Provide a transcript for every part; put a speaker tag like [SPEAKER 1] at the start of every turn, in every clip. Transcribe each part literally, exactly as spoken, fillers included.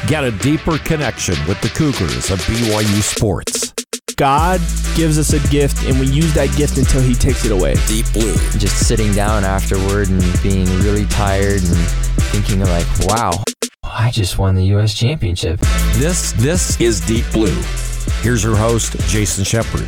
[SPEAKER 1] Get a deeper connection with the Cougars of B Y U sports.
[SPEAKER 2] God gives us a gift, and we use that gift until he takes it away.
[SPEAKER 1] Deep Blue.
[SPEAKER 3] Just sitting down afterward and being really tired and thinking like, wow, I just won the U S championship.
[SPEAKER 1] This, this is Deep Blue. Here's your host, Jason Shepard.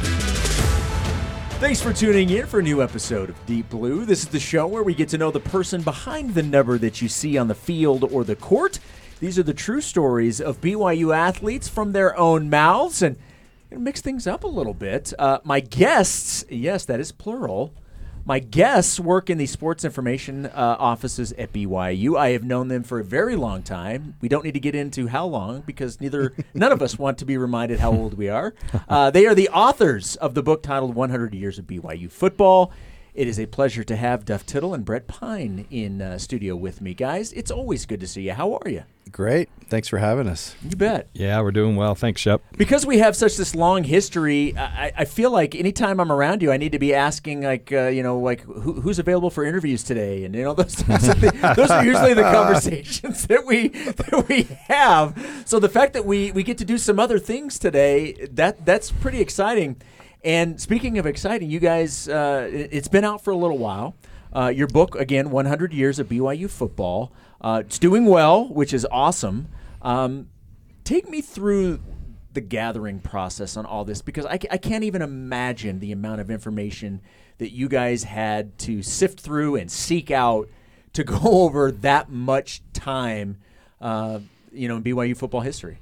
[SPEAKER 4] Thanks for tuning in for a new episode of Deep Blue. This is the show where we get to know the person behind the number that you see on the field or the court. These are the true stories of B Y U athletes from their own mouths, and mix things up a little bit. Uh, my guests, yes, that is plural. My guests work in the sports information uh, offices at B Y U. I have known them for a very long time. We don't need to get into how long because neither none of us want to be reminded how old we are. Uh, they are the authors of the book titled one hundred years of B Y U Football. It is a pleasure to have Duff Tittle and Brett Pine in uh, studio with me. Guys, it's always good to see you. How are you?
[SPEAKER 5] Great. Thanks for having us.
[SPEAKER 4] You bet.
[SPEAKER 6] Yeah, we're doing well. Thanks, Shep.
[SPEAKER 4] Because we have such this long history, I, I feel like anytime I'm around you, I need to be asking, like, uh, you know, like who, who's available for interviews today, and you know, those those are, those are usually the conversations that we that we have. So the fact that we we get to do some other things today, that that's pretty exciting. And speaking of exciting, you guys, uh, it, it's been out for a little while. Uh, your book, again, one hundred years of B Y U Football. Uh, it's doing well, which is awesome. Um, take me through the gathering process on all this, because I, I can't even imagine the amount of information that you guys had to sift through and seek out to go over that much time, uh, you know, in B Y U football history.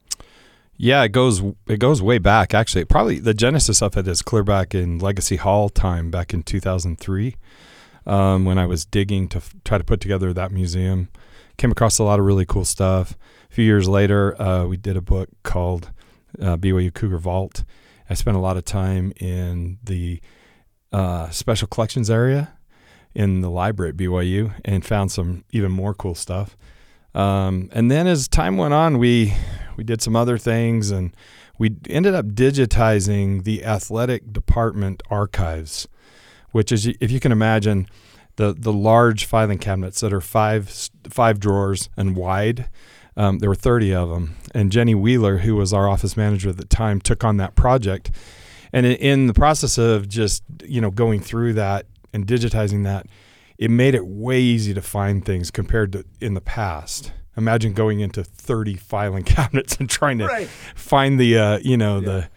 [SPEAKER 6] Yeah, it goes it goes way back. Actually, probably the genesis of it is clear back in Legacy Hall time, back in two thousand three. Um, when I was digging to f- try to put together that museum. Came across a lot of really cool stuff. A few years later, uh, we did a book called uh, B Y U Cougar Vault. I spent a lot of time in the uh, special collections area in the library at B Y U and found some even more cool stuff. Um, and then as time went on, we we did some other things, and we ended up digitizing the athletic department archives, which is, if you can imagine, the the large filing cabinets that are five five drawers and wide. Um, there were thirty of them. And Jenny Wheeler, who was our office manager at the time, took on that project. And in, in the process of just, you know, going through that and digitizing that, it made it way easy to find things compared to in the past. Imagine going into thirty filing cabinets and trying to right. find the, uh, you know, yeah.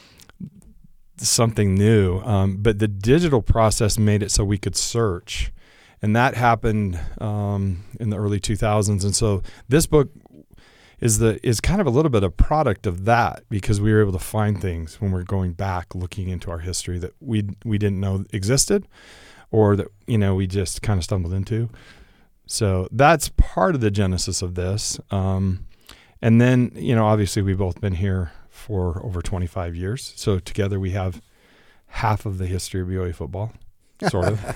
[SPEAKER 6] the something new. Um, but the digital process made it so we could search. And that happened um, in the early two thousands. And so this book is the is kind of a little bit a product of that, because we were able to find things when we're going back looking into our history that we we didn't know existed, or that, you know, we just kind of stumbled into. So that's part of the genesis of this. Um, and then, you know, obviously we've both been here for over twenty-five years. So together we have half of the history of B Y U football, sort of.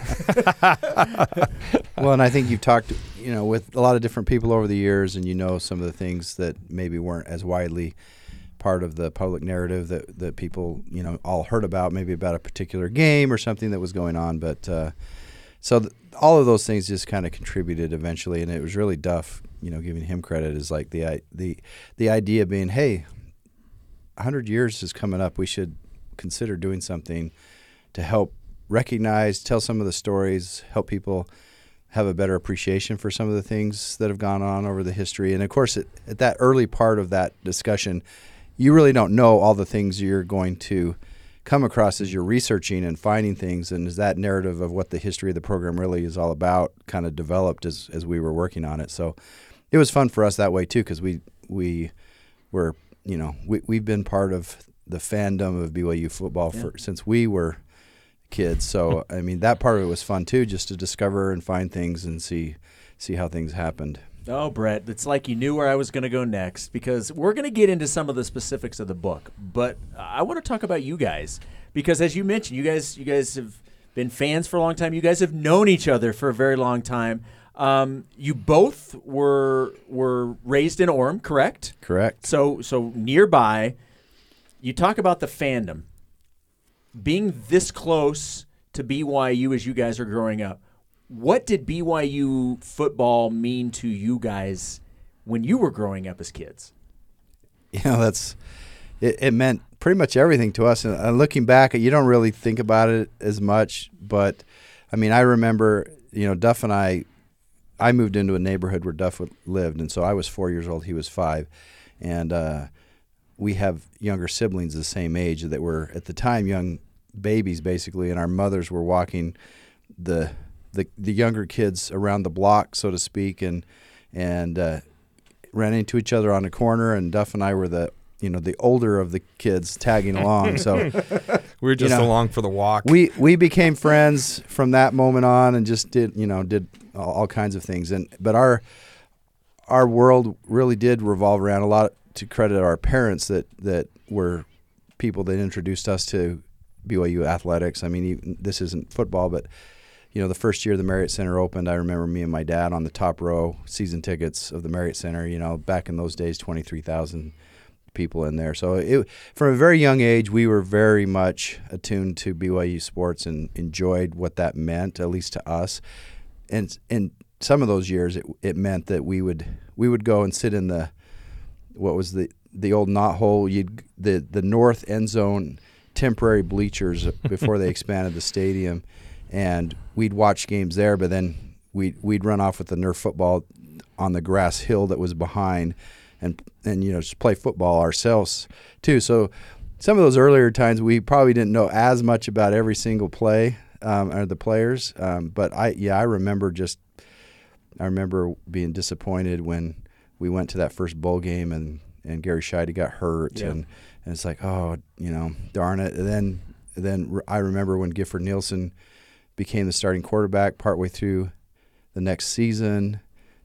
[SPEAKER 5] Well, and I think you've talked, you know, with a lot of different people over the years, and you know some of the things that maybe weren't as widely part of the public narrative that, that people, you know, all heard about, maybe about a particular game or something that was going on. But uh, so th- all of those things just kind of contributed eventually, and it was really Duff, you know, giving him credit, is like the the the idea being, hey, one hundred years is coming up. We should consider doing something to help recognize, tell some of the stories, help people have a better appreciation for some of the things that have gone on over the history. And of course, at, at that early part of that discussion, you really don't know all the things you're going to come across as you're researching and finding things, and as that narrative of what the history of the program really is all about kind of developed as as we were working on it. So it was fun for us that way too, because we we were, you know, we, we've been part of the fandom of B Y U football for, yeah. since we were kids. So, I mean, that part of it was fun too, just to discover and find things and see see how things happened.
[SPEAKER 4] Oh, Brett, it's like you knew where I was going to go next, because we're going to get into some of the specifics of the book. But I want to talk about you guys, because as you mentioned, you guys you guys have been fans for a long time. You guys have known each other for a very long time. Um, you both were were raised in Orem, correct?
[SPEAKER 5] Correct.
[SPEAKER 4] So so nearby. You talk about the fandom. Being this close to B Y U as you guys are growing up, what did B Y U football mean to you guys when you were growing up as kids?
[SPEAKER 5] You know, that's it, it meant pretty much everything to us. And uh, looking back, you don't really think about it as much. But, I mean, I remember, you know, Duff and I, I moved into a neighborhood where Duff lived. And so I was four years old. He was five. And uh, we have younger siblings the same age that were, at the time, young babies, basically. And our mothers were walking the the, the younger kids around the block, so to speak, and and uh, ran into each other on the corner. And Duff and I were the you know the older of the kids tagging along. So
[SPEAKER 6] we were just
[SPEAKER 5] you know,
[SPEAKER 6] along for the walk.
[SPEAKER 5] We we became friends from that moment on, and just did you know did all, all kinds of things. And but our our world really did revolve around a lot to credit our parents that that were people that introduced us to B Y U athletics. I mean, even, this isn't football, but you know, the first year the Marriott Center opened, I remember me and my dad on the top row, season tickets of the Marriott Center. You know, back in those days, twenty-three thousand people in there. So it, from a very young age, we were very much attuned to B Y U sports and enjoyed what that meant, at least to us. And in some of those years, it, it meant that we would we would go and sit in the what was the the old knot hole, you'd the the north end zone temporary bleachers before they expanded the stadium. And we'd watch games there, but then we'd, we'd run off with the Nerf football on the grass hill that was behind and, and you know, just play football ourselves too. So some of those earlier times we probably didn't know as much about every single play um, or the players. Um, but, I yeah, I remember just – I remember being disappointed when we went to that first bowl game and, and Gary Scheide got hurt. Yeah. And, and it's like, oh, you know, darn it. And then, then I remember when Gifford Nielsen – became the starting quarterback partway through the next season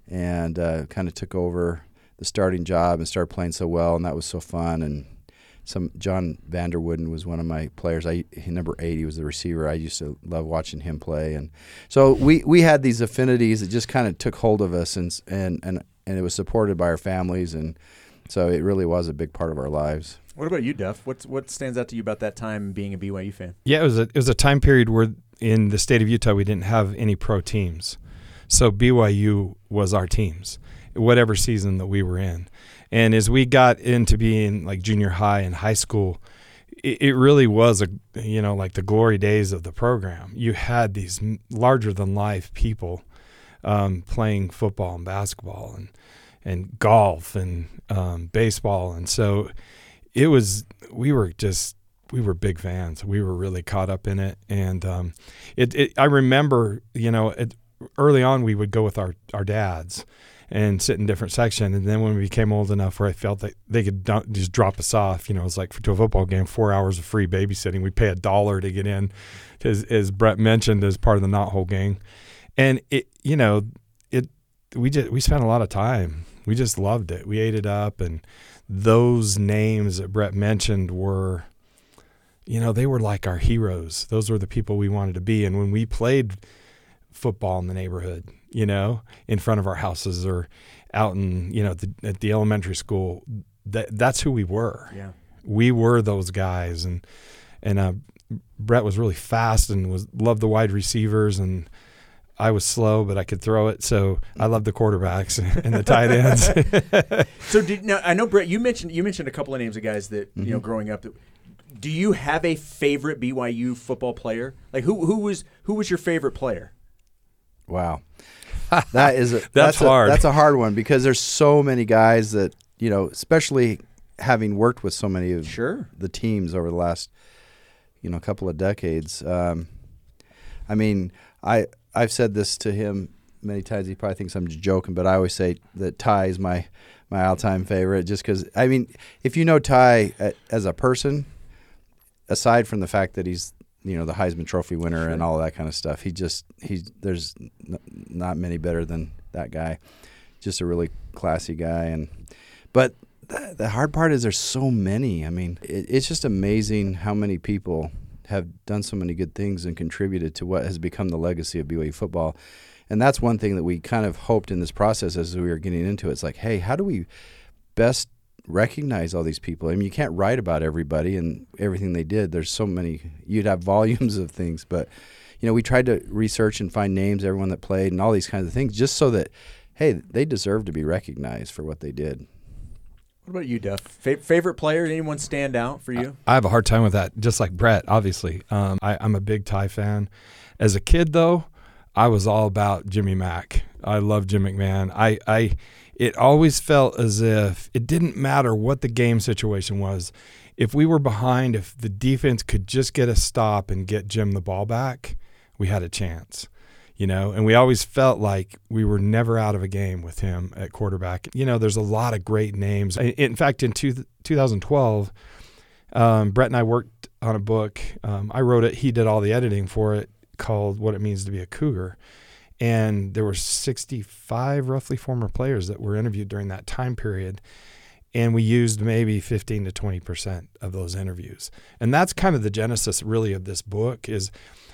[SPEAKER 5] and uh, kind of took over the starting job and started playing so well, and that was so fun. And some John Vanderwooden was one of my players. I he, number eight, he was the receiver. I used to love watching him play. And so we, we had these affinities that just kind of took hold of us, and, and, and, and it was supported by our families, and so it really was a big part of our lives.
[SPEAKER 4] What about you, Duff? What's, what stands out to you about that time being a B Y U fan?
[SPEAKER 6] Yeah, it was a, it was a time period where in the state of Utah we didn't have any pro teams. So B Y U was our teams, whatever season that we were in. And as we got into being like junior high and high school, it, it really was, a you know, like the glory days of the program. You had these larger-than-life people um, playing football and basketball and, and golf and um, baseball. And so it was – we were just – we were big fans. We were really caught up in it. And um, it, it, I remember, you know, it, early on we would go with our, our dads and sit in different sections. And then when we became old enough where I felt that they could do- just drop us off, you know, it was like to a football game, four hours of free babysitting. We'd pay a dollar to get in, as, as Brett mentioned, as part of the Knothole gang. And, it, you know, it we just we spent a lot of time. We just loved it. We ate it up. And those names that Brett mentioned were – you know, they were like our heroes. Those were the people we wanted to be. And when we played football in the neighborhood, you know, in front of our houses or out in, you know, at the, at the elementary school, that that's who we were.
[SPEAKER 4] Yeah.
[SPEAKER 6] We were those guys. And and uh, Brett was really fast and was loved the wide receivers, and I was slow, but I could throw it. So I loved the quarterbacks and the tight ends.
[SPEAKER 4] So did now I know, Brett, you mentioned you mentioned a couple of names of guys that, mm-hmm. you know, growing up that, do you have a favorite B Y U football player? Like who who was who was your favorite player?
[SPEAKER 5] Wow, that is a,
[SPEAKER 6] that's,
[SPEAKER 5] that's
[SPEAKER 6] hard.
[SPEAKER 5] A, that's a hard one because there's so many guys that you know, especially having worked with so many of
[SPEAKER 4] sure.
[SPEAKER 5] the teams over the last you know couple of decades. Um, I mean, I I've said this to him many times. He probably thinks I'm just joking, but I always say that Ty is my my all-time favorite, just because. I mean, if you know Ty as a person, aside from the fact that he's, you know, the Heisman Trophy winner sure. and all that kind of stuff, he just he's there's n- not many better than that guy. Just a really classy guy, and but th- the hard part is there's so many. I mean, it, it's just amazing how many people have done so many good things and contributed to what has become the legacy of B Y U football. And that's one thing that we kind of hoped in this process as we were getting into it. It's like, hey, how do we best recognize all these people? I mean, you can't write about everybody and everything they did. There's so many. You'd have volumes of things. But, you know, we tried to research and find names, everyone that played and all these kinds of things, just so that, hey, they deserve to be recognized for what they did.
[SPEAKER 4] What about you, Duff? Fa- favorite player? Anyone stand out for you?
[SPEAKER 6] I have a hard time with that, just like Brett, obviously. Um, I, I'm a big Ty fan. As a kid, though, I was all about Jimmy Mack. I love Jim McMahon. I, I, it always felt as if it didn't matter what the game situation was. If we were behind, if the defense could just get a stop and get Jim the ball back, we had a chance. You know, and we always felt like we were never out of a game with him at quarterback. You know, there's a lot of great names. In fact, in two, twenty twelve, um, Brett and I worked on a book. Um, I wrote it. He did all the editing for it, called What It Means to Be a Cougar. And there were sixty-five roughly former players that were interviewed during that time period. And we used maybe fifteen to twenty percent of those interviews. And that's kind of the genesis really of this book is,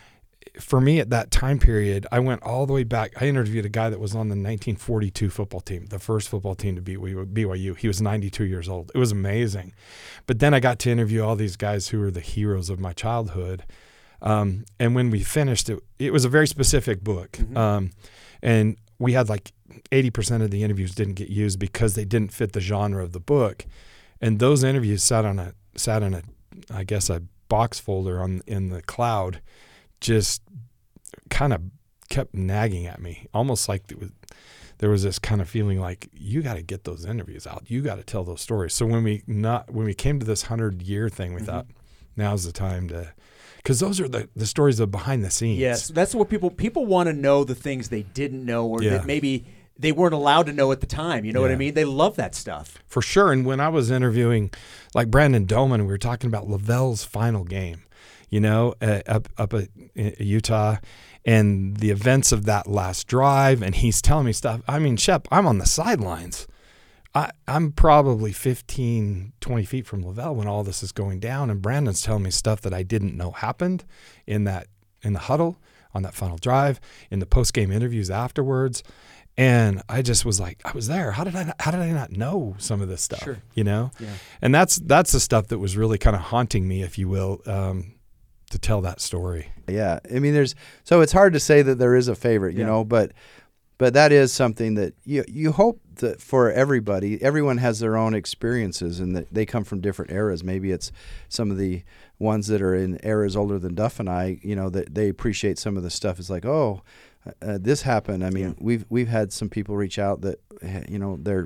[SPEAKER 6] for me at that time period, I went all the way back. I interviewed a guy that was on the nineteen forty-two football team, the first football team to beat B Y U. He was ninety-two years old. It was amazing. But then I got to interview all these guys who were the heroes of my childhood. Um, and when we finished, it, it was a very specific book. Mm-hmm. Um, and we had like eighty percent of the interviews didn't get used because they didn't fit the genre of the book. And those interviews sat on a, sat in a, I guess, a box folder on in the cloud, just kind of kept nagging at me, almost like it was, there was this kind of feeling like, you got to get those interviews out. You got to tell those stories. So when we not when we came to this hundred-year thing, we mm-hmm. thought, now's the time to, because those are the, the stories of behind the scenes.
[SPEAKER 4] Yes, that's what people people want to know, the things they didn't know or
[SPEAKER 6] yeah.
[SPEAKER 4] that maybe they weren't allowed to know at the time. You know yeah. what I mean? They love that stuff.
[SPEAKER 6] For sure. And when I was interviewing like Brandon Doman, we were talking about Lavelle's final game, you know, uh, up up at Utah, and the events of that last drive, and he's telling me stuff. I mean, Shep, I'm on the sidelines. I, I'm probably fifteen, twenty feet from Lavelle when all this is going down, and Brandon's telling me stuff that I didn't know happened in that in the huddle, on that final drive, in the post-game interviews afterwards. And I just was like, I was there. How did I not, how did I not know some of this stuff?
[SPEAKER 4] Sure.
[SPEAKER 6] You know?
[SPEAKER 4] Yeah.
[SPEAKER 6] And that's that's the stuff that was really kind of haunting me, if you will, um, to tell that story.
[SPEAKER 5] Yeah. I mean, there's so it's hard to say that there is a favorite, you
[SPEAKER 4] yeah.
[SPEAKER 5] know, but but that is something that you you hope that for everybody, everyone has their own experiences and that they come from different eras. Maybe it's some of the ones that are in eras older than Duff and I, you know, that they appreciate some of the stuff. It's like, oh, uh, this happened. I mean, yeah. we've we've had some people reach out that, you know, their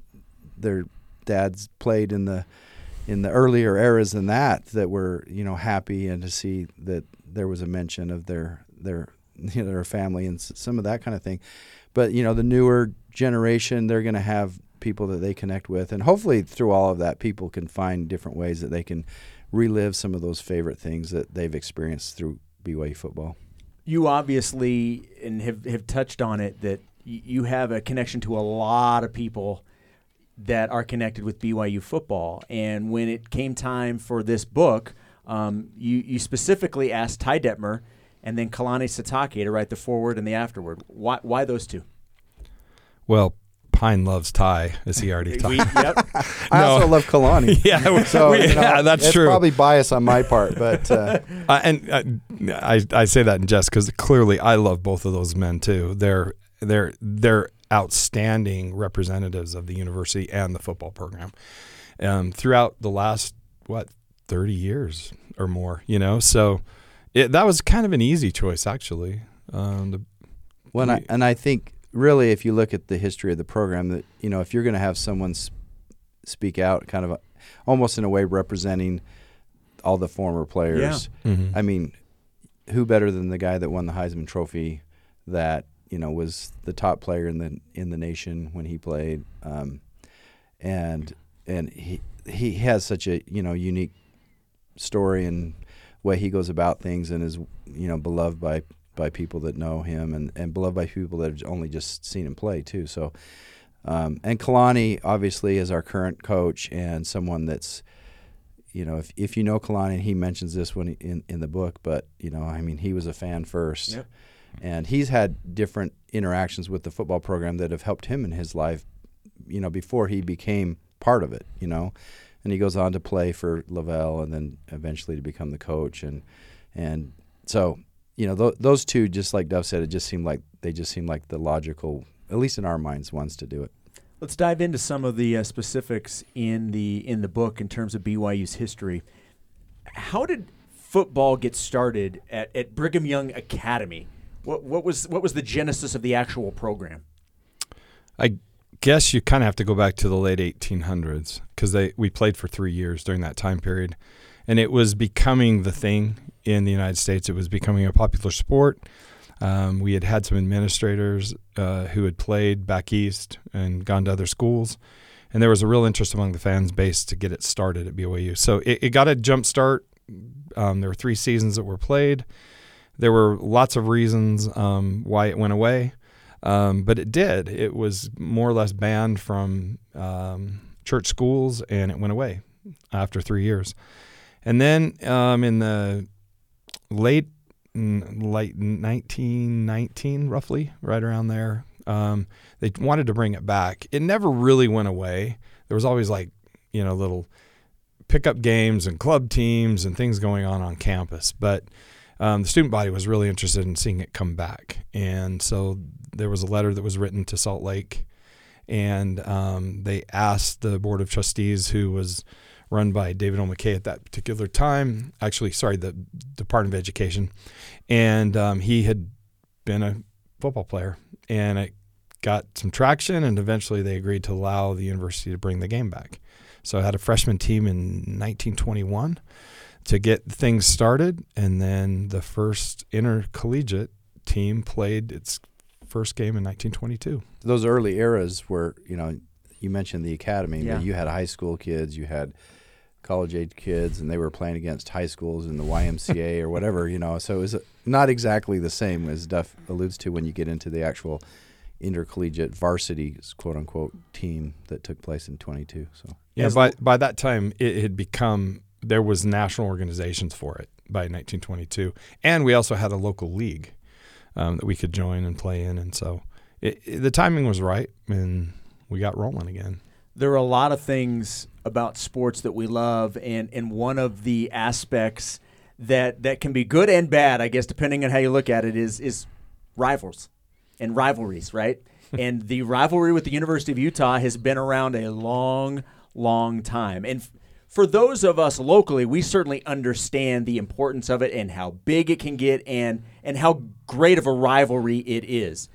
[SPEAKER 5] their dads played in the in the earlier eras than that that were, you know, happy, and to see that there was a mention of their their you know, their family and some of that kind of thing. But, you know, the newer generation, they're going to have people that they connect with. And hopefully through all of that, people can find different ways that they can relive some of those favorite things that they've experienced through B Y U football.
[SPEAKER 4] You obviously, and have, have touched on it, that y- you have a connection to a lot of people that are connected with B Y U football. And when it came time for this book, um, you, you specifically asked Ty Detmer and then Kalani Sitake to write the foreword and the afterword. Why why those two?
[SPEAKER 6] Well, Pine loves Ty, as he already talked.
[SPEAKER 4] Yep.
[SPEAKER 5] I
[SPEAKER 6] No.
[SPEAKER 5] also love Kalani.
[SPEAKER 6] yeah,
[SPEAKER 5] So,
[SPEAKER 6] we-
[SPEAKER 5] you know,
[SPEAKER 6] yeah, that's
[SPEAKER 5] it's
[SPEAKER 6] true.
[SPEAKER 5] probably bias on my part, but uh,
[SPEAKER 6] Uh, and uh, I I say that in jest because clearly I love both of those men too. They're they're they're outstanding representatives of the university and the football program um, throughout the last what thirty years or more. You know, so it, that was kind of an easy choice actually. Um, the,
[SPEAKER 5] when I and I think really, if you look at the history of the program, that, you know, if you're going to have someone sp- speak out, kind of a, almost in a way representing all the former players.
[SPEAKER 4] Yeah.
[SPEAKER 6] mm-hmm.
[SPEAKER 5] I mean, who better than the guy that won the Heisman Trophy, that, you know, was the top player in the in the nation when he played, um, and and he he has such a, you know, unique story and way he goes about things, and is, you know, beloved by by people that know him, and, and beloved by people that have only just seen him play too. So, um, and Kalani obviously is our current coach and someone that's, you know, if if you know Kalani, and he mentions this when he, in in the book, but, you know, I mean, he was a fan first.
[SPEAKER 4] Yep.
[SPEAKER 5] And he's had different interactions with the football program that have helped him in his life, you know, before he became part of it, you know. And he goes on to play for Lavelle and then eventually to become the coach. And and so, you know, th- those two, just like Duff said, it just seemed like they just seemed like the logical at least in our minds, wants to do it.
[SPEAKER 4] Let's dive into some of the uh, specifics in the in the book in terms of B Y U's history. How did football get started at, at Brigham Young Academy? What what was what was the genesis of the actual program?
[SPEAKER 6] I guess you kind of have to go back to the late eighteen hundreds because they we played for three years during that time period, and it was becoming the thing in the United States. It was becoming a popular sport. Um, we had had some administrators uh, who had played back east and gone to other schools, and there was a real interest among the fans base to get it started at B Y U. So it, it got a jump start. Um, there were three seasons that were played. There were lots of reasons um, why it went away, um, but it did. It was more or less banned from um, church schools, and it went away after three years. And then um, in the late late nineteen nineteen, roughly, right around there, um, they wanted to bring it back. It never really went away. There was always like, you know, little pickup games and club teams and things going on on campus. But um, the student body was really interested in seeing it come back. And so there was a letter that was written to Salt Lake, and um, they asked the Board of Trustees, who was run by David O. McKay at that particular time, actually, sorry, the Department of Education, and um, he had been a football player, and it got some traction, and eventually they agreed to allow the university to bring the game back. So I had a freshman team in nineteen twenty-one to get things started, and then the first intercollegiate team played its first game in nineteen twenty-two.
[SPEAKER 5] Those early eras were, you know, you mentioned the academy.
[SPEAKER 4] Yeah.
[SPEAKER 5] You had high school kids, you had college-age kids, and they were playing against high schools in the Y M C A or whatever, you know. So it was not exactly the same as Duff alludes to when you get into the actual intercollegiate varsity, quote-unquote, team that took place in twenty-two. So
[SPEAKER 6] yeah, by by that time it had become, there was national organizations for it by nineteen twenty-two, and we also had a local league um, that we could join and play in, and so it, it, the timing was right, and we got rolling again.
[SPEAKER 4] There are a lot of things about sports that we love, and, and one of the aspects that that can be good and bad, I guess, depending on how you look at it, is is rivals and rivalries, right? And the rivalry with the University of Utah has been around a long, long time. And f- for those of us locally, we certainly understand the importance of it and how big it can get and and how great of a rivalry it is.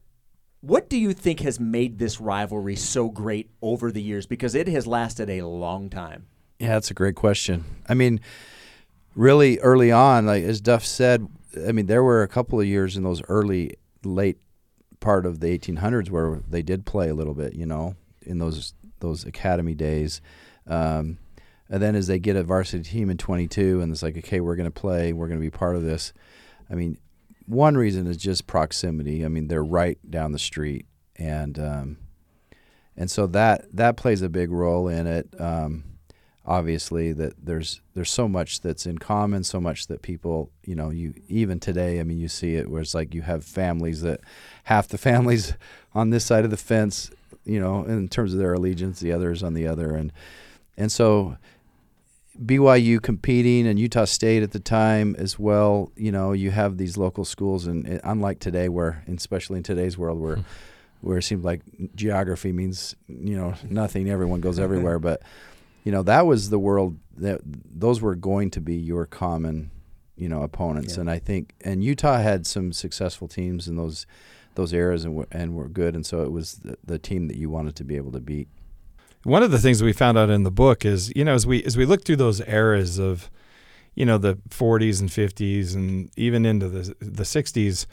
[SPEAKER 4] What do you think has made this rivalry so great over the years? Because it has lasted a long time.
[SPEAKER 5] Yeah, that's a great question. I mean, really early on, like as Duff said, I mean, there were a couple of years in those early, late part of the eighteen hundreds where they did play a little bit, you know, in those those academy days. Um, and then as they get a varsity team in twenty-two, and it's like, okay, we're going to play, we're going to be part of this. I mean, one reason is just proximity. I mean, they're right down the street, and um, and so that that plays a big role in it. Um, obviously, that there's there's so much that's in common, so much that people, you know, you even today, I mean, you see it where it's like you have families that half the families on this side of the fence, you know, in terms of their allegiance, the others on the other, and and so B Y U competing and Utah State at the time as well, you know, you have these local schools, and it, unlike today, where, especially in today's world, where where it seems like geography means, you know, nothing, everyone goes everywhere, but, you know, that was the world, that those were going to be your common, you know, opponents, yeah. And I think, and Utah had some successful teams in those those eras and were, and were good, and so it was the, the team that you wanted to be able to beat.
[SPEAKER 6] One of the things we found out in the book is, you know, as we as we look through those eras of, you know, the forties and fifties and even into the the sixties,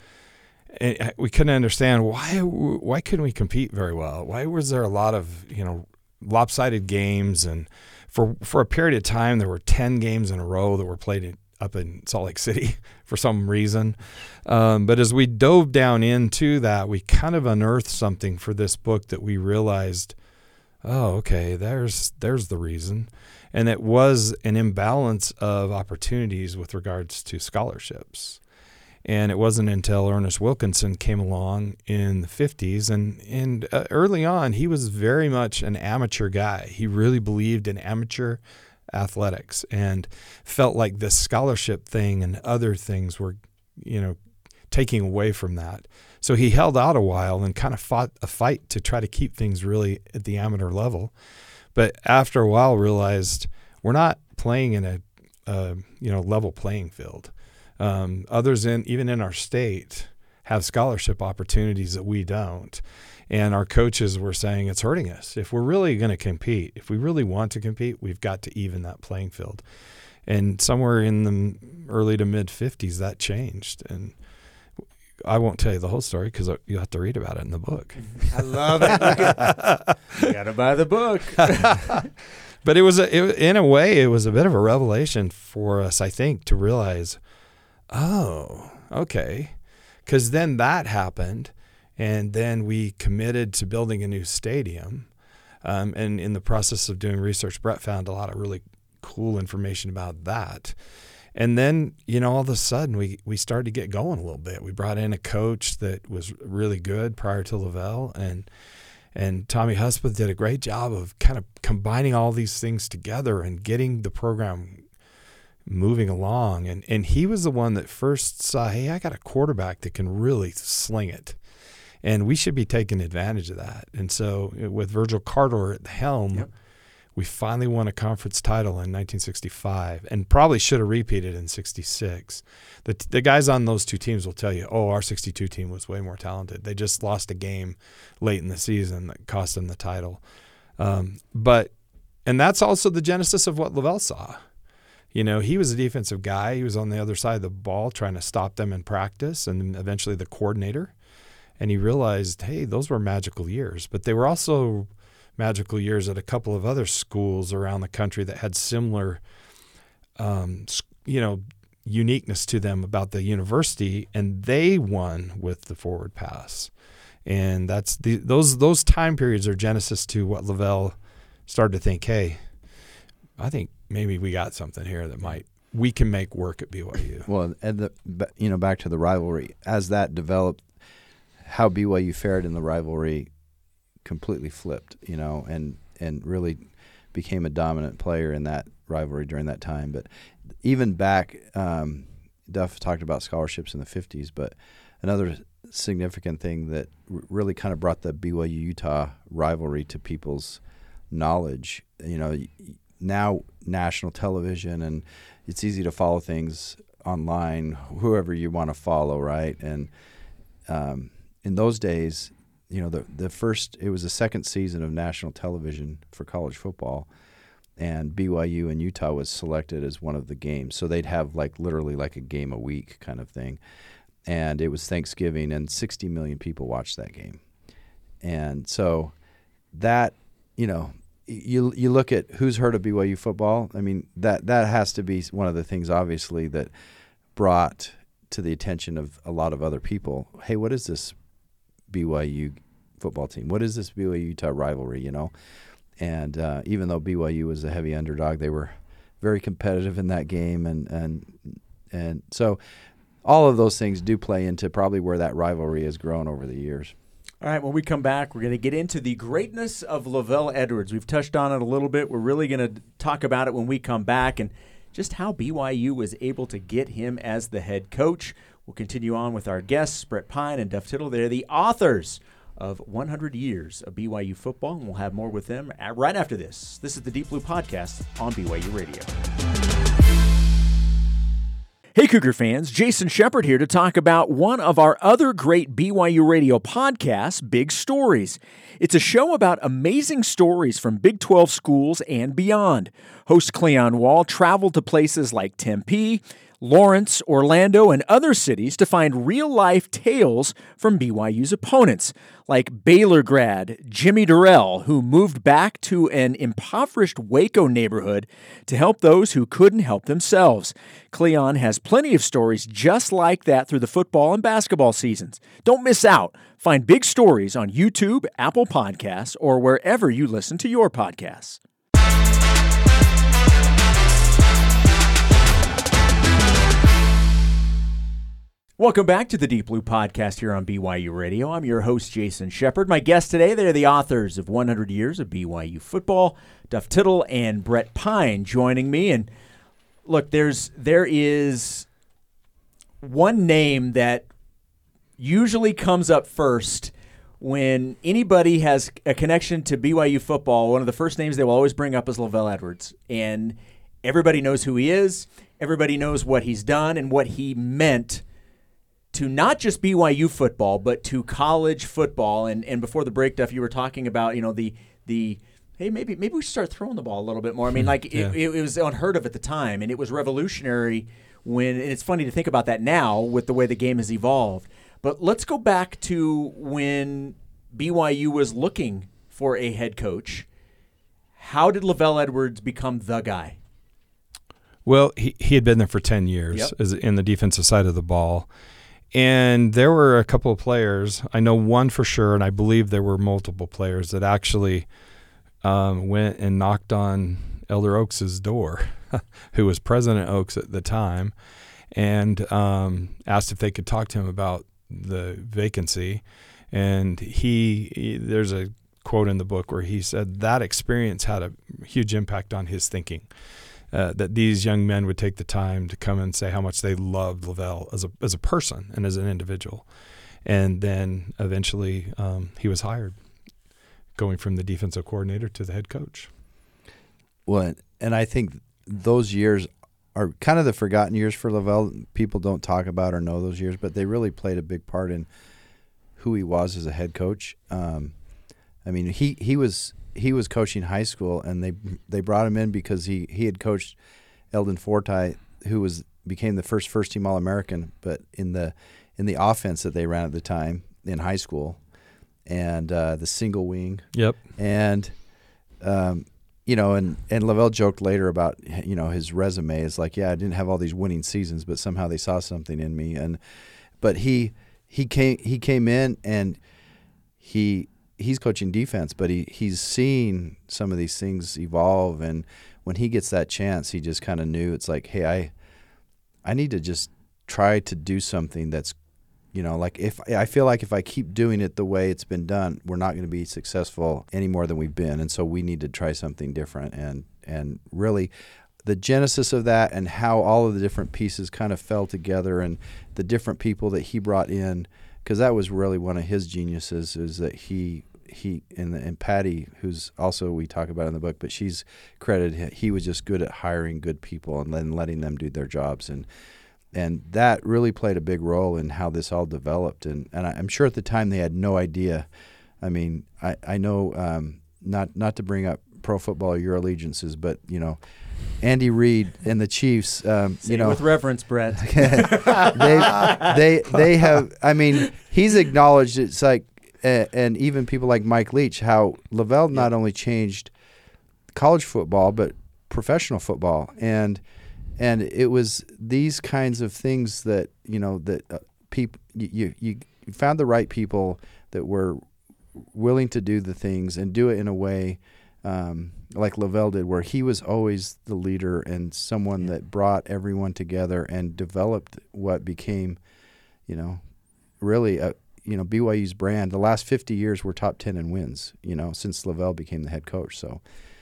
[SPEAKER 6] we couldn't understand why why couldn't we compete very well? Why was there a lot of, you know, lopsided games? And for for a period of time, there were ten games in a row that were played in, up in Salt Lake City for some reason. Um, but as we dove down into that, we kind of unearthed something for this book that we realized, oh, okay, there's there's the reason. And it was an imbalance of opportunities with regards to scholarships. And it wasn't until Ernest Wilkinson came along in the fifties, and, and uh, early on, he was very much an amateur guy. He really believed in amateur athletics and felt like this scholarship thing and other things were, you know, taking away from that. So he held out a while and kind of fought a fight to try to keep things really at the amateur level. But after a while realized we're not playing in a, a you know, level playing field. Um, others in even in our state have scholarship opportunities that we don't. And our coaches were saying it's hurting us. If we're really going to compete, if we really want to compete, we've got to even that playing field. And somewhere in the early to mid fifties, that changed. And I won't tell you the whole story because you'll have to read about it in the book.
[SPEAKER 4] I love it. Look at, you got to buy the book.
[SPEAKER 6] But it was, a, it, in a way, it was a bit of a revelation for us, I think, to realize, oh, okay. Because then that happened, and then we committed to building a new stadium. Um, and in the process of doing research, Brett found a lot of really cool information about that. And then, you know, all of a sudden we, we started to get going a little bit. We brought in a coach that was really good prior to Lavelle, and and Tommy Husbeth did a great job of kind of combining all these things together and getting the program moving along. And, and he was the one that first saw, hey, I got a quarterback that can really sling it. And we should be taking advantage of that. And so with Virgil Carter at the helm, yep. we finally won a conference title in nineteen sixty-five and probably should have repeated in sixty-six. The, the guys on those two teams will tell you, oh, our sixty-two team was way more talented. They just lost a game late in the season that cost them the title. Um, but and that's also the genesis of what Lavelle saw. You know, he was a defensive guy. He was on the other side of the ball trying to stop them in practice and eventually the coordinator. And he realized, hey, those were magical years. But they were also magical years at a couple of other schools around the country that had similar, um, you know, uniqueness to them about the university, and they won with the forward pass. And that's the those those time periods are genesis to what Lavelle started to think, hey, I think maybe we got something here that might we can make work at B Y U.
[SPEAKER 5] Well, and the you know back to the rivalry as that developed, how B Y U fared in the rivalry completely flipped, you know, and and really became a dominant player in that rivalry during that time. But even back, um, Duff talked about scholarships in the fifties, but another significant thing that r- really kind of brought the B Y U-Utah rivalry to people's knowledge, you know, now national television, and it's easy to follow things online, whoever you want to follow, right? And um, in those days, you know, the the first, it was the second season of national television for college football, and B Y U and Utah was selected as one of the games. So they'd have like literally like a game a week kind of thing. And it was Thanksgiving, and sixty million people watched that game. And so that, you know, you you look at who's heard of B Y U football. I mean, that that has to be one of the things, obviously, that brought to the attention of a lot of other people. Hey, what is this B Y U football team? What is this B Y U-Utah rivalry, you know? And uh, even though B Y U was a heavy underdog, they were very competitive in that game. And and and so all of those things do play into probably where that rivalry has grown over the years.
[SPEAKER 4] All right, when we come back, we're going to get into the greatness of Lavelle Edwards. We've touched on it a little bit. We're really going to talk about it when we come back and just how B Y U was able to get him as the head coach. We'll continue on with our guests, Brett Pine and Duff Tittle. They're the authors of one hundred years of B Y U football, and we'll have more with them right after this. This is the Deep Blue Podcast on B Y U Radio. Hey, Cougar fans, Jason Shepard here to talk about one of our other great B Y U Radio podcasts, Big Stories. It's a show about amazing stories from Big twelve schools and beyond. Host Cleon Wall traveled to places like Tempe, Lawrence, Orlando, and other cities to find real-life tales from B Y U's opponents, like Baylor grad Jimmy Durrell, who moved back to an impoverished Waco neighborhood to help those who couldn't help themselves. Cleon has plenty of stories just like that through the football and basketball seasons. Don't miss out. Find Big Stories on YouTube, Apple Podcasts, or wherever you listen to your podcasts. Welcome back to the Deep Blue Podcast here on B Y U Radio. I'm your host, Jason Shepard. My guests today, they're the authors of one hundred years of B Y U football, Duff Tittle and Brett Pine joining me. And look, there's there is one name that usually comes up first when anybody has a connection to B Y U football. One of the first names they will always bring up is LaVell Edwards. And everybody knows who he is. Everybody knows what he's done and what he meant to not just B Y U football, but to college football. And and before the break, Duff, you were talking about, you know, the the hey, maybe maybe we should start throwing the ball a little bit more. I mean, like
[SPEAKER 6] yeah.
[SPEAKER 4] it, it was unheard of at the time, and it was revolutionary when, and it's funny to think about that now with the way the game has evolved. But let's go back to when B Y U was looking for a head coach. How did LaVell Edwards become the guy?
[SPEAKER 6] Well, he, he had been there for ten years
[SPEAKER 4] Yep.
[SPEAKER 6] as in the defensive side of the ball. And there were a couple of players, I know one for sure, and I believe there were multiple players that actually um, went and knocked on Elder Oaks' door, who was President Oaks at the time, and um, asked if they could talk to him about the vacancy. And he, he there's a quote in the book where he said that experience had a huge impact on his thinking. Uh, that these young men would take the time to come and say how much they loved LaVell as a as a person and as an individual. And then eventually um, he was hired, going from the defensive coordinator to the head coach.
[SPEAKER 5] Well, and I think those years are kind of the forgotten years for LaVell. People don't talk about or know those years, but they really played a big part in who he was as a head coach. Um, I mean, he, he was – he was coaching high school, and they they brought him in because he, he had coached Eldon Forti, who was became the first first team All American, but in the in the offense that they ran at the time in high school, and uh, the single wing.
[SPEAKER 6] Yep.
[SPEAKER 5] And um, you know, and and LaVell joked later about, you know, his resume is like, yeah, I didn't have all these winning seasons, but somehow they saw something in me. And but he he came he came in and he. He's coaching defense, but he, he's seeing some of these things evolve. And when he gets that chance, he just kind of knew it's like, hey, I I need to just try to do something that's, you know, like if I feel like if I keep doing it the way it's been done, we're not going to be successful any more than we've been. And so we need to try something different. And, and really the genesis of that and how all of the different pieces kind of fell together and the different people that he brought in, because that was really one of his geniuses, is that he he and, and Patty, who's also we talk about in the book, but she's credited, he was just good at hiring good people and then letting them do their jobs, and and that really played a big role in how this all developed. And and I'm sure at the time they had no idea. I mean, I I know um, not not to bring up pro football or your allegiances, but you know, Andy Reid and the Chiefs, um,
[SPEAKER 4] Say
[SPEAKER 5] you know,
[SPEAKER 4] with reverence, Brett.
[SPEAKER 5] they they they have. I mean, he's acknowledged it's like, uh, and even people like Mike Leach, how LaVell not only changed college football but professional football, and and it was these kinds of things that you know that uh, people you you you found the right people that were willing to do the things and do it in a way. Um, like LaVell did, where he was always the leader and someone yeah. that brought everyone together and developed what became, you know, really a, you know, B Y U's brand. The last fifty years we're top ten in wins, you know, since LaVell became the head coach. So,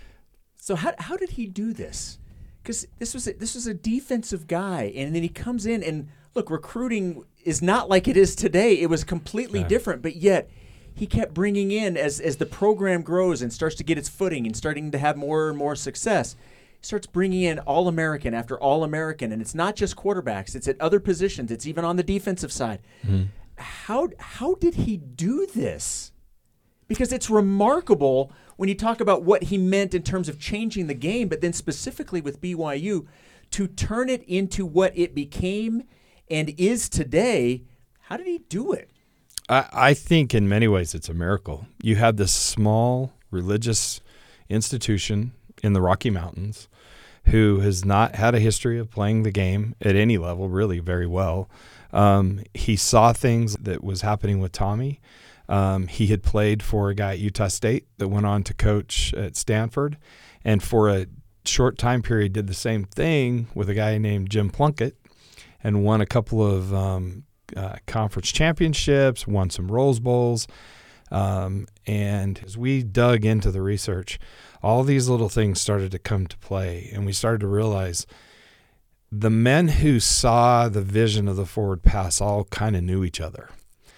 [SPEAKER 4] so how how did he do this? Because this was a, this was a defensive guy, and then he comes in and look, recruiting is not like it is today. It was completely
[SPEAKER 6] yeah.
[SPEAKER 4] different, but yet he kept bringing in, as as the program grows and starts to get its footing and starting to have more and more success, he starts bringing in All-American after All-American. And it's not just quarterbacks. It's at other positions. It's even on the defensive side. Mm-hmm. How how did he do this? Because it's remarkable when you talk about what he meant in terms of changing the game, but then specifically with B Y U, to turn it into what it became and is today. How did he do it?
[SPEAKER 6] I, I think in many ways it's a miracle. You have this small religious institution in the Rocky Mountains who has not had a history of playing the game at any level really very well. Um, he saw things that was happening with Tommy. Um, he had played for a guy at Utah State that went on to coach at Stanford, and for a short time period did the same thing with a guy named Jim Plunkett and won a couple of um, Uh, conference championships, won some Rose Bowls. Um, and as we dug into the research, all these little things started to come to play. And we started to realize the men who saw the vision of the forward pass all kind of knew each other.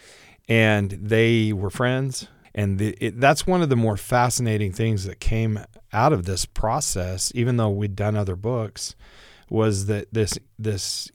[SPEAKER 6] and they were friends. And the, it, that's one of the more fascinating things that came out of this process, even though we'd done other books, was that this this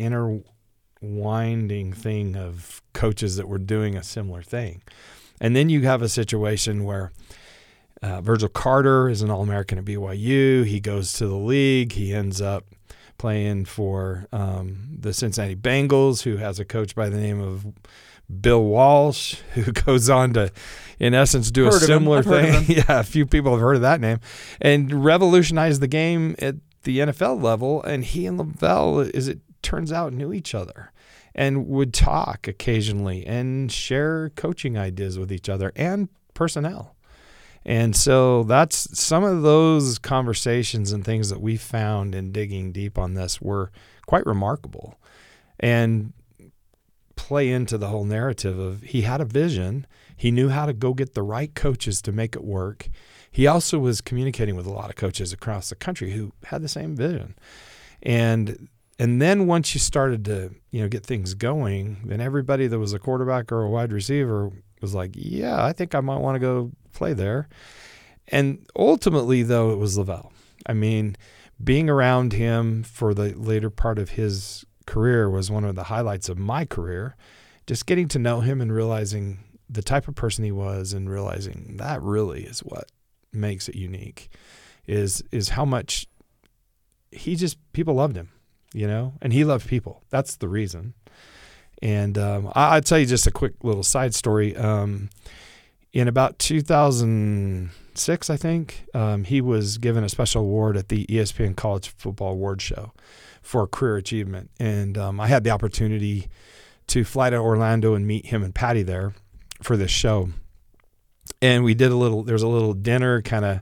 [SPEAKER 6] interwinding thing of coaches that were doing a similar thing. And then you have a situation where uh, Virgil Carter is an All-American at B Y U. He goes to the league. He ends up playing for um, the Cincinnati Bengals, who has a coach by the name of Bill Walsh, who goes on to, in essence, do
[SPEAKER 4] Heard
[SPEAKER 6] a
[SPEAKER 4] of him.
[SPEAKER 6] similar
[SPEAKER 4] I've heard of
[SPEAKER 6] thing. Yeah, a few people have heard of that name, and revolutionized the game at the N F L level. And he and Lavelle, as it turns out, knew each other and would talk occasionally and share coaching ideas with each other and personnel. And so that's some of those conversations and things that we found in digging deep on this were quite remarkable. And play into the whole narrative of he had a vision. He knew how to go get the right coaches to make it work. He also was communicating with a lot of coaches across the country who had the same vision. And and then once you started to, you know, get things going, then everybody that was a quarterback or a wide receiver was like, yeah, I think I might want to go play there. And ultimately, though, it was Lavelle. I mean, being around him for the later part of his career was one of the highlights of my career. Just getting to know him and realizing the type of person he was, and realizing that really is what makes it unique, is is how much he just, people loved him, you know, and he loved people. That's the reason. And um, I, I'll tell you just a quick little side story. Um, in about two thousand six, I think, um, he was given a special award at the E S P N College Football Award Show for career achievement. And um, I had the opportunity to fly to Orlando and meet him and Patty there for this show. And we did a little, there was a little dinner kind of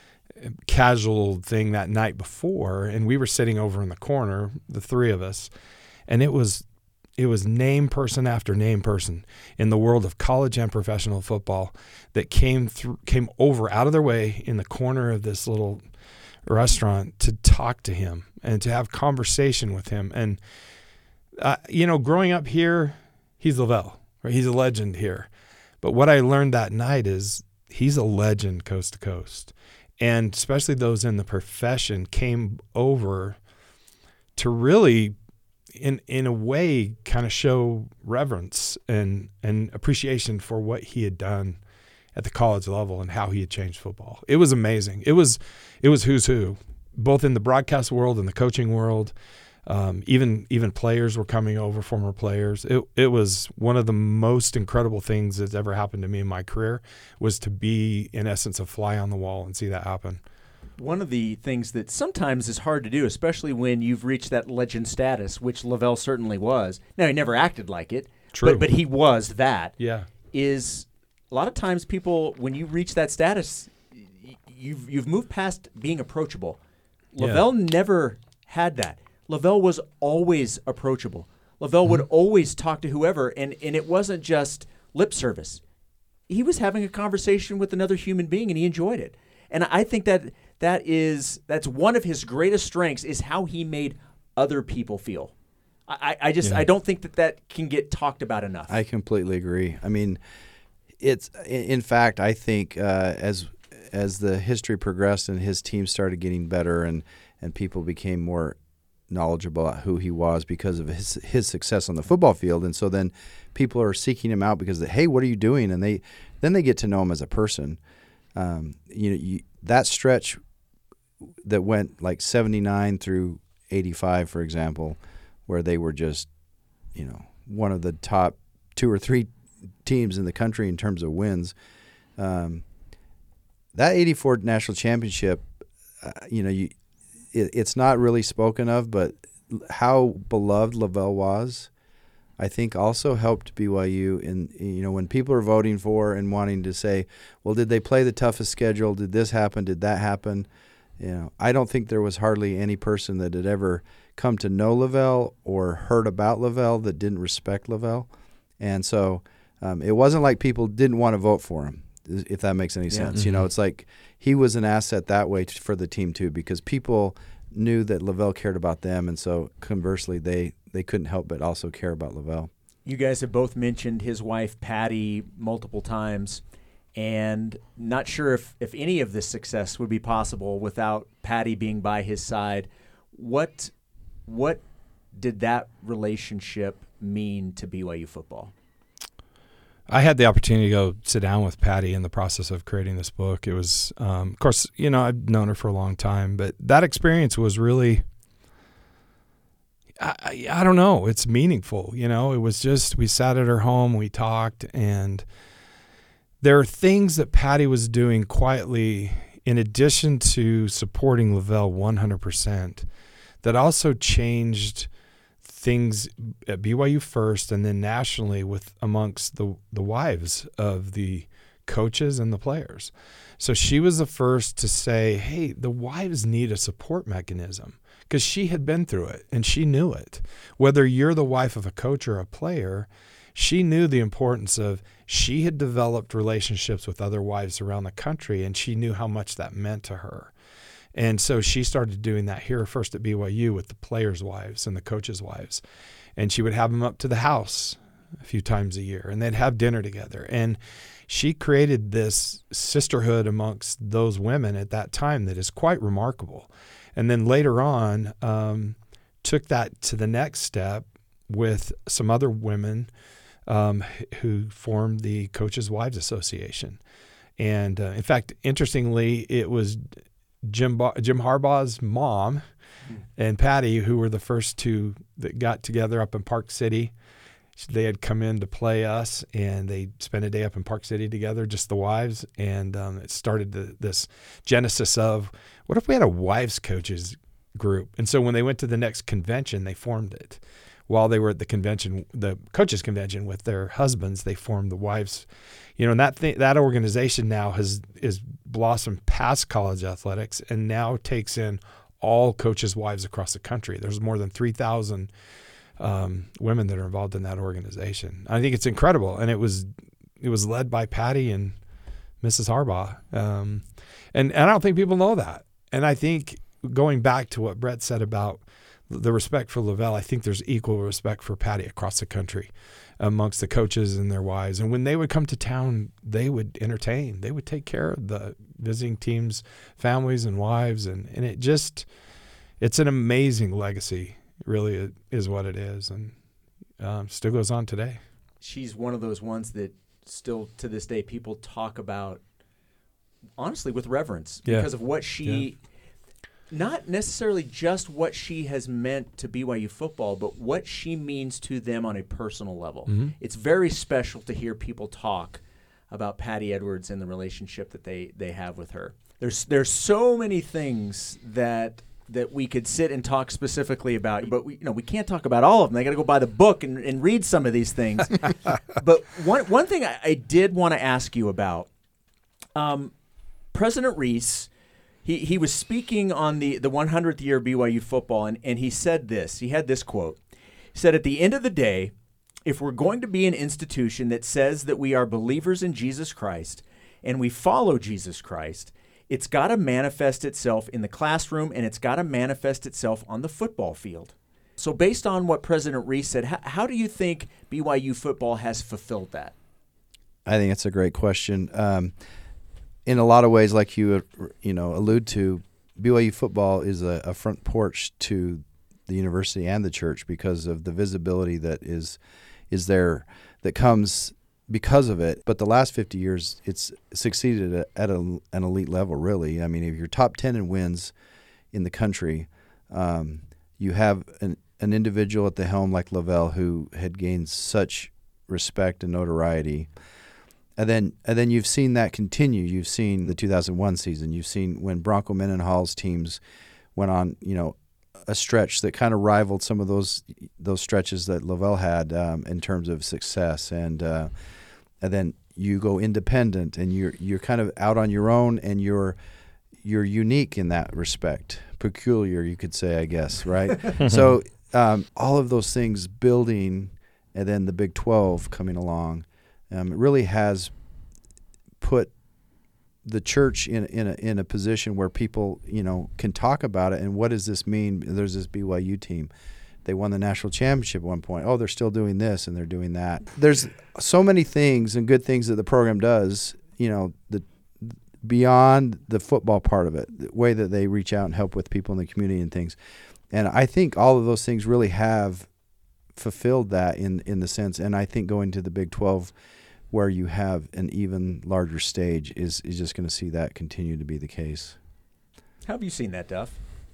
[SPEAKER 6] casual thing that night before. And we were sitting over in the corner, the three of us. And it was, it was name person after name person in the world of college and professional football that came through, came over out of their way in the corner of this little restaurant to talk to him and to have conversation with him. And, uh, you know, growing up here, he's Lavelle, right? He's a legend here. But what I learned that night is he's a legend coast to coast. And especially those in the profession came over to really, in in a way, kind of show reverence and, and appreciation for what he had done at the college level and how he had changed football. It was amazing. It was it was who's who, both in the broadcast world and the coaching world. Um, even even players were coming over, former players. It it was one of the most incredible things that's ever happened to me in my career, was to be, in essence, a fly on the wall and see that happen.
[SPEAKER 4] One of the things that sometimes is hard to do, especially when you've reached that legend status, which Lavelle certainly was. Now, he never acted like it,
[SPEAKER 6] True.
[SPEAKER 4] but but he was that.
[SPEAKER 6] Yeah.
[SPEAKER 4] Is a lot of times people, when you reach that status, y- you've you've moved past being approachable.
[SPEAKER 6] Yeah.
[SPEAKER 4] Lavelle never had that. Lavelle was always approachable. Lavelle
[SPEAKER 6] Mm-hmm.
[SPEAKER 4] would always talk to whoever, and, and it wasn't just lip service. He was having a conversation with another human being, and he enjoyed it. And I think that that is that's one of his greatest strengths, is how he made other people feel. I, I just
[SPEAKER 6] Yeah.
[SPEAKER 4] I don't think that that can get talked about enough.
[SPEAKER 5] I completely agree. I mean, it's in fact, I think uh, as as the history progressed and his team started getting better, and, and people became more knowledgeable about who he was because of his his success on the football field, and so then people are seeking him out because they, hey, what are you doing? And they then they get to know him as a person. Um, you know, you, that stretch that went like seventy-nine through eighty-five, for example, where they were just, you know, one of the top two or three teams in the country in terms of wins. Um, that eighty-four national championship, uh, you know, you. It, it's not really spoken of, but how beloved Lavelle was, I think, also helped B Y U in, you know, when people are voting for and wanting to say, well, did they play the toughest schedule? Did this happen? Did that happen? You know, I don't think there was hardly any person that had ever come to know Lavelle or heard about Lavelle that didn't respect Lavelle. And so um, it wasn't like people didn't want to vote for him, if that makes any sense.
[SPEAKER 4] Mm-hmm.
[SPEAKER 5] You know, it's like he was an asset that way t- for the team too, because people knew that Lavelle cared about them, and so conversely, they, they couldn't help but also care about Lavelle.
[SPEAKER 4] You guys have both mentioned his wife, Patty, multiple times, and not sure if, if any of this success would be possible without Patty being by his side. What what did that relationship mean to B Y U football?
[SPEAKER 6] I had the opportunity to go sit down with Patty in the process of creating this book. It was, um, of course, you know, I've known her for a long time, but that experience was really, I, I don't know, it's meaningful. You know, it was just, we sat at her home, we talked, and there are things that Patty was doing quietly in addition to supporting Lavelle one hundred percent that also changed things at B Y U first and then nationally with amongst the the wives of the coaches and the players. So she was the first to say, hey, the wives need a support mechanism, because she had been through it and she knew it. Whether you're the wife of a coach or a player, she knew the importance of, she had developed relationships with other wives around the country and she knew how much that meant to her. And so she started doing that here first at B Y U with the players' wives and the coaches' wives. And she would have them up to the house a few times a year, and they'd have dinner together. And she created this sisterhood amongst those women at that time that is quite remarkable. And then later on, um, took that to the next step with some other women um, who formed the Coaches' Wives Association. And uh, in fact, interestingly, it was Jim ba- Jim Harbaugh's mom and Patty who were the first two that got together up in Park City. They had come in to play us, and they spent a day up in Park City together, just the wives. And um, it started the, this genesis of, what if we had a wives coaches group? And so when they went to the next convention, they formed it. While they were at the convention, the coaches convention with their husbands, they formed the wives. You know, and that th- that organization now has is blossomed past college athletics and now takes in all coaches' wives across the country. There's more than three thousand um, women that are involved in that organization. I think it's incredible, and it was it was led by Patty and Missus Harbaugh, um, and and I don't think people know that. And I think going back to what Brett said about the respect for Lavelle, I think there's equal respect for Patty across the country amongst the coaches and their wives. And when they would come to town, they would entertain. They would take care of the visiting teams' families and wives. And, and it just, it's an amazing legacy, really is what it is. And um, still goes on today.
[SPEAKER 4] She's one of those ones that still to this day people talk about, honestly, with reverence
[SPEAKER 6] yeah.
[SPEAKER 4] because of what she yeah. – not necessarily just what she has meant to B Y U football, but what she means to them on a personal level. Mm-hmm. It's very special to hear people talk about Patty Edwards and the relationship that they, they have with her. There's there's so many things that that we could sit and talk specifically about, but we you know we can't talk about all of them. I got to go buy the book and, and read some of these things. But one one thing I, I did want to ask you about, um, President Reese. He he was speaking on the, the one hundredth year of B Y U football, and, and he said this. He had this quote. He said, at the end of the day, if we're going to be an institution that says that we are believers in Jesus Christ and we follow Jesus Christ, it's got to manifest itself in the classroom and it's got to manifest itself on the football field. So based on what President Reese said, how, how do you think B Y U football has fulfilled that?
[SPEAKER 5] I think it's a great question. Um In a lot of ways, like you you know allude to, B Y U football is a, a front porch to the university and the church because of the visibility that is is there that comes because of it. But the last fifty years, it's succeeded at, at a, an elite level, really. I mean, if you're top ten in wins in the country, um, you have an, an individual at the helm like Lavelle who had gained such respect and notoriety. And then and then you've seen that continue. You've seen the two thousand one season. You've seen when Bronco Mendenhall's teams went on, you know, a stretch that kind of rivaled some of those those stretches that Lavelle had um, in terms of success. And uh, and then you go independent, and you're you're kind of out on your own, and you're you're unique in that respect, peculiar, you could say, I guess, right? So um, all of those things building, and then the Big twelve coming along. Um, it really has put the church in in a, in a position where people, you know, can talk about it. And what does this mean? There's this B Y U team they won the national championship at one point. Oh, they're still doing this and they're doing that. There's so many things and good things that the program does, you know, the beyond the football part of it, the way that they reach out and help with people in the community and things. And I think all of those things really have fulfilled that in, in the sense, and I think going to the Big twelve where you have an even larger stage is, is just going to see that continue to be the case.
[SPEAKER 4] How have you seen that, Duff?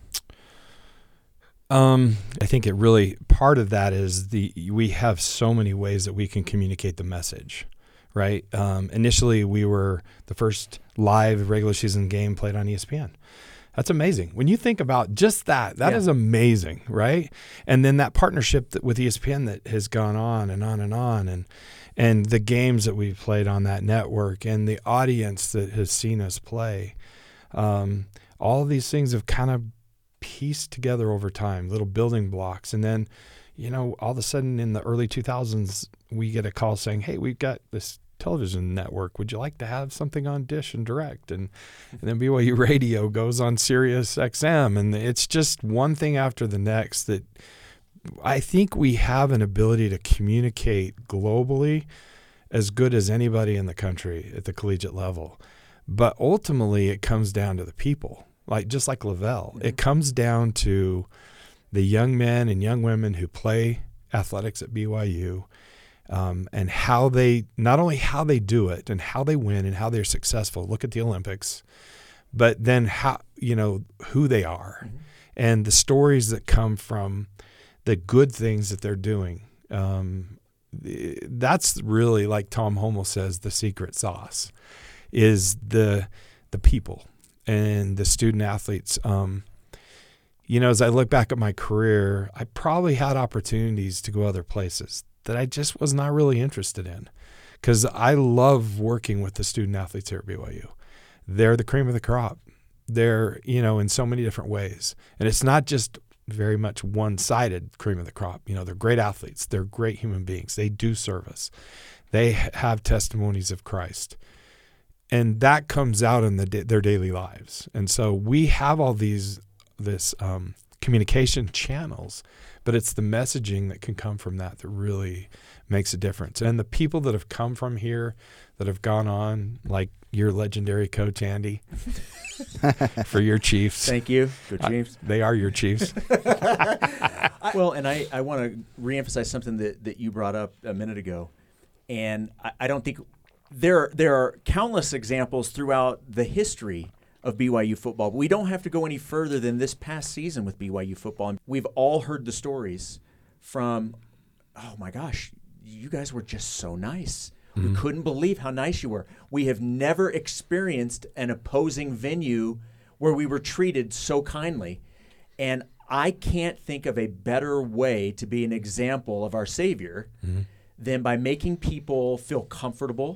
[SPEAKER 6] Um, I think it really, part of that is the we have so many ways that we can communicate the message, right? Um, initially, we were the first live regular season game played on E S P N. That's amazing. When you think about just that, that
[SPEAKER 4] Yeah.
[SPEAKER 6] is amazing, right? And then that partnership that, with E S P N that has gone on and on and on, and and the games that we've played on that network and the audience that has seen us play. Um, all of these things have kind of pieced together over time, little building blocks. And then, you know, all of a sudden in the early two thousands, we get a call saying, hey, we've got this television network. Would you like to have something on Dish and Direct? And, and then B Y U Radio goes on Sirius X M. And it's just one thing after the next that I think we have an ability to communicate globally as good as anybody in the country at the collegiate level. But ultimately, it comes down to the people, like just like Lavelle. Mm-hmm. It comes down to the young men and young women who play athletics at B Y U, um, and how they, not only how they do it and how they win and how they're successful. Look at the Olympics, but then how, you know, who they are, mm-hmm. and the stories that come from the good things that they're doing. Um, that's really, like Tom Hommel says, the secret sauce is the the people and the student athletes. Um, you know, as I look back at my career, I probably had opportunities to go other places that I just was not really interested in, because I love working with the student athletes here at B Y U. They're the cream of the crop. They're, you know, in so many different ways. And it's not just very much one-sided cream of the crop. You know, they're great athletes. They're great human beings. They do service. They have testimonies of Christ. And that comes out in the, their daily lives. And so we have all these this um, communication channels, but it's the messaging that can come from that that really makes a difference. And the people that have come from here that have gone on, like your legendary coach, Andy, for your Chiefs.
[SPEAKER 4] Thank you. Good Chiefs.
[SPEAKER 6] I, they are your Chiefs.
[SPEAKER 4] Well, and I, I want to reemphasize something that, that you brought up a minute ago. And I, I don't think there, there are countless examples throughout the history of B Y U football. But we don't have to go any further than this past season with B Y U football. And we've all heard the stories from, oh my gosh, you guys were just so nice. Mm-hmm. We couldn't believe how nice you were. We have never experienced an opposing venue where we were treated so kindly. And I can't think of a better way to be an example of our Savior mm-hmm. than by making people feel comfortable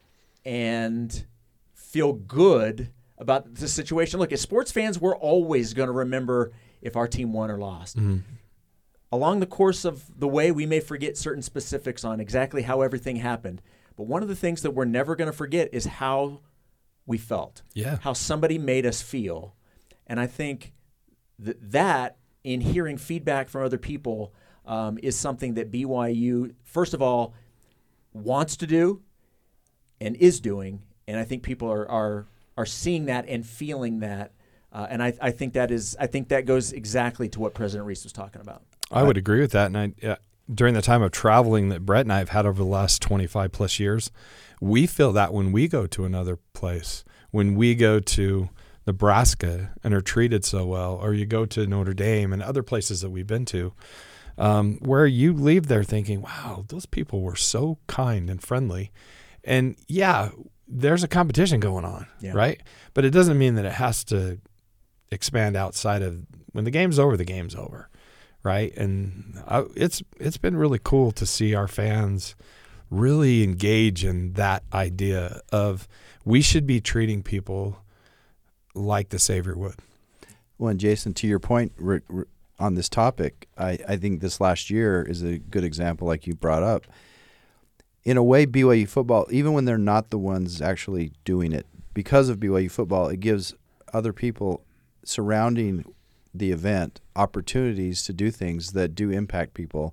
[SPEAKER 4] and feel good about the situation. Look, as sports fans, we're always going to remember if our team won or lost. Mm-hmm. Along the course of the way, we may forget certain specifics on exactly how everything happened. But one of the things that we're never going to forget is how we felt,
[SPEAKER 6] yeah.
[SPEAKER 4] how somebody made us feel. And I think that, that in hearing feedback from other people um, is something that B Y U, first of all, wants to do and is doing. And I think people are are, are seeing that and feeling that. Uh, and I, I think that is I think that goes exactly to what President Reese was talking about.
[SPEAKER 6] I would agree with that. And I, uh, during the time of traveling that Brett and I have had over the last twenty-five plus years, we feel that when we go to another place, when we go to Nebraska and are treated so well, or you go to Notre Dame and other places that we've been to, um, where you leave there thinking, wow, those people were so kind and friendly. And yeah, there's a competition going on, yeah. right? But it doesn't mean that it has to expand outside of when the game's over, the game's over. Right. And I, it's it's been really cool to see our fans really engage in that idea of we should be treating people like the Savior would.
[SPEAKER 5] Well, and Jason, to your point re, re, on this topic, I, I think this last year is a good example like you brought up. In a way, B Y U football, even when they're not the ones actually doing it, because of B Y U football, it gives other people surrounding the event opportunities to do things that do impact people.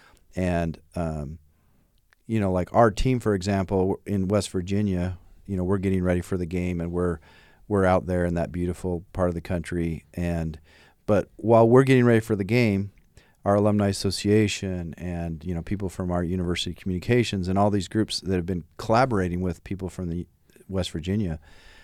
[SPEAKER 5] And, um, you know, like our team, for example, in West Virginia, you know, we're getting ready for the game, and we're we're out there in that beautiful part of the country. And but while we're getting ready for the game, our alumni association and, you know, people from our university communications and all these groups that have been collaborating with people from the West Virginia,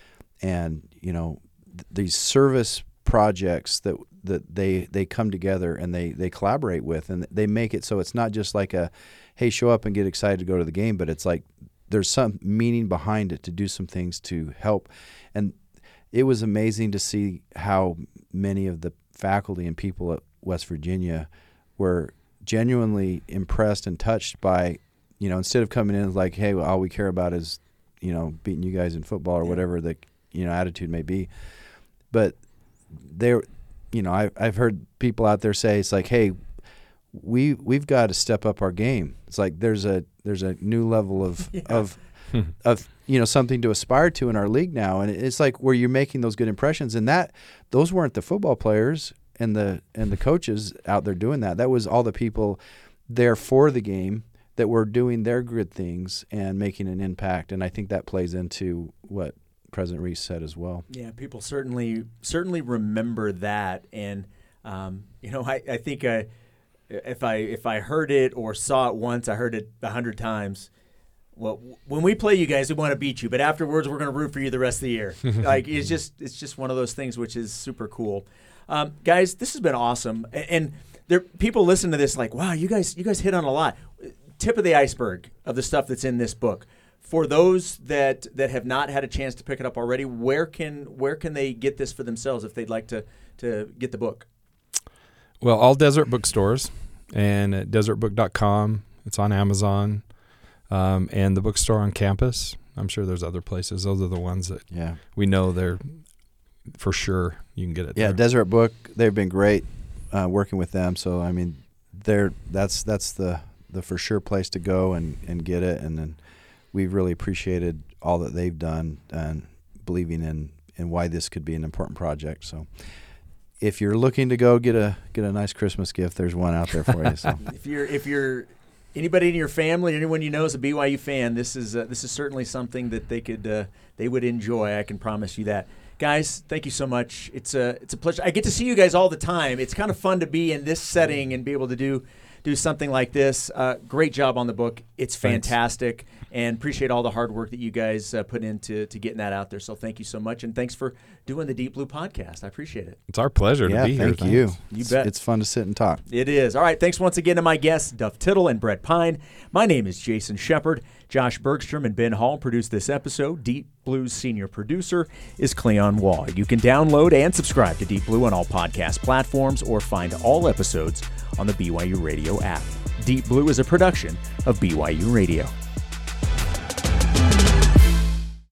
[SPEAKER 5] and, you know, th- these service projects that that they they come together and they they collaborate with, and they make it so it's not just like a, hey, show up and get excited to go to the game, but it's like there's some meaning behind it to do some things to help. And it was amazing to see how many of the faculty and people at West Virginia were genuinely impressed and touched by, you know, instead of coming in like, hey, well, all we care about is, you know, beating you guys in football or whatever the, you know, attitude may be. But they're, you know, I, I've heard people out there say, it's like, hey, we, we've got to step up our game. It's like there's a there's a new level of yeah. of of you know, something to aspire to in our league now, and it's like where you're making those good impressions, and that those weren't the football players and the and the coaches out there doing that. That was all the people there for the game that were doing their good things and making an impact. And I think that plays into what President Reese said as well.
[SPEAKER 4] Yeah, people certainly certainly remember that, and um, you know, I I think uh, if I if I heard it or saw it once, I heard it a hundred times. Well, when we play you guys, we want to beat you, but afterwards we're going to root for you the rest of the year. Like it's just it's just one of those things which is super cool. Um, guys, this has been awesome, and, and there people listen to this like, wow, you guys you guys hit on a lot. Tip of the iceberg of the stuff that's in this book. For those that that have not had a chance to pick it up already, where can where can they get this for themselves if they'd like to to get the book?
[SPEAKER 6] Well, all Desert bookstores and at desert book dot com. It's on Amazon. Um, and the bookstore on campus. I'm sure there's other places. Those are the ones that
[SPEAKER 5] yeah.
[SPEAKER 6] we know they're for sure you can get it
[SPEAKER 5] yeah,
[SPEAKER 6] there.
[SPEAKER 5] Deseret Book, they've been great uh, working with them. So, I mean, they're that's that's the, the for sure place to go and, and get it. And then we've really appreciated all that they've done and believing in, in why this could be an important project. So if you're looking to go get a get a nice Christmas gift, there's one out there for you. So.
[SPEAKER 4] if you're if you're Anybody in your family, anyone you know is a B Y U fan, this is uh, this is certainly something that they could uh, they would enjoy. I can promise you that. Guys, thank you so much. It's a it's a pleasure. I get to see you guys all the time. It's kind of fun to be in this setting and be able to do do something like this. Uh, great job on the book. It's fantastic. Thanks. And appreciate all the hard work that you guys uh, put into to getting that out there. So thank you so much, and thanks for doing the Deep Blue podcast. I appreciate it.
[SPEAKER 6] It's our pleasure
[SPEAKER 5] yeah,
[SPEAKER 6] to be
[SPEAKER 5] thank
[SPEAKER 6] here.
[SPEAKER 5] You.
[SPEAKER 6] Thanks.
[SPEAKER 5] You
[SPEAKER 4] it's,
[SPEAKER 5] bet. It's fun to sit and talk.
[SPEAKER 4] It is. All right, thanks once again to my guests, Duff Tittle and Brett Pine. My name is Jason Shepard. Josh Bergstrom and Ben Hall produced this episode. Deep Blue's senior producer is Cleon Wall. You can download and subscribe to Deep Blue on all podcast platforms or find all episodes on the B Y U Radio app. Deep Blue is a production of B Y U Radio.